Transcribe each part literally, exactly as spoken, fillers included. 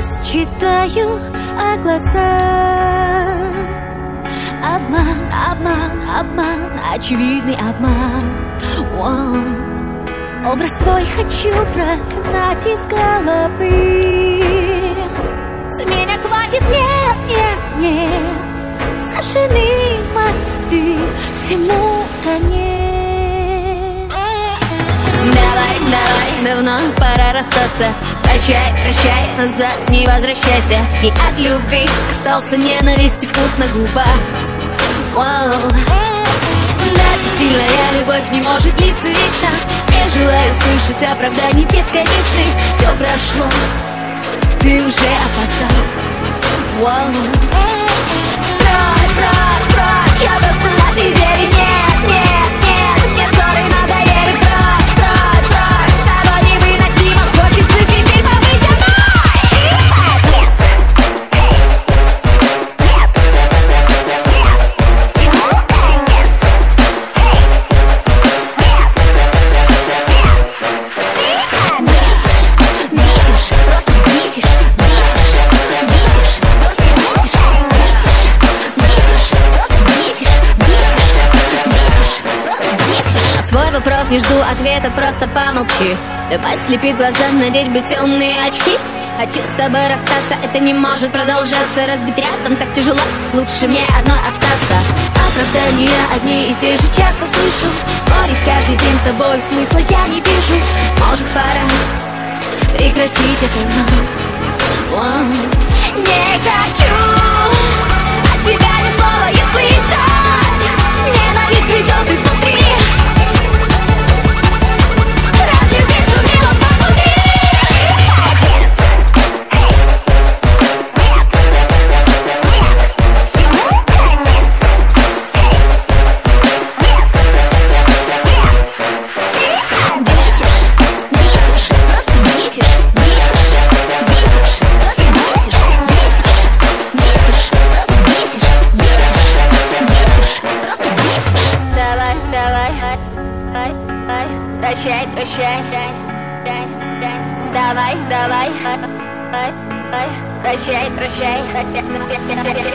сейчас читаю о глазах. Обман, обман, обман, очевидный обман. Воу. Образ твой хочу прогнать из головы. С меня хватит, нет, нет, нет. Сожжены мосты, всему конец. Давай, давай, давно пора расстаться. Прощай, прощай, назад не возвращайся. И от любви остался ненависть и вкус на губах. Воу. Даже сильная любовь не может длиться вечно. Не желаю слышать оправданий бесконечных. Все прошло, ты уже опоздал. Воу. Прочь, прочь, прочь, я просто на пределе. Нет, нет, нет, мне ссоры надоели. Прочь, прочь, прочь, с тобой невыносимо. Хочется теперь побыть одной. Свой вопрос не жду ответа, просто помолчи. Давай слепить глаза, надеть бы темные очки. Хочу с тобой расстаться, это не может продолжаться. Разбить рядом так тяжело, лучше мне одной остаться. Оправдания одни и те же часто слышу. Спорить каждый день с тобой смысла я не вижу. Может, пора прекратить это нам. Не хочу от тебя ни слова и слышать. Ненависть грызет изнутри. Прощай, прощай, давай, давай, прощай, прощай.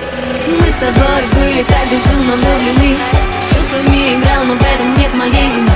Мы с тобой были так безумно влюблены. С чувствами играл, но в этом нет моей вины.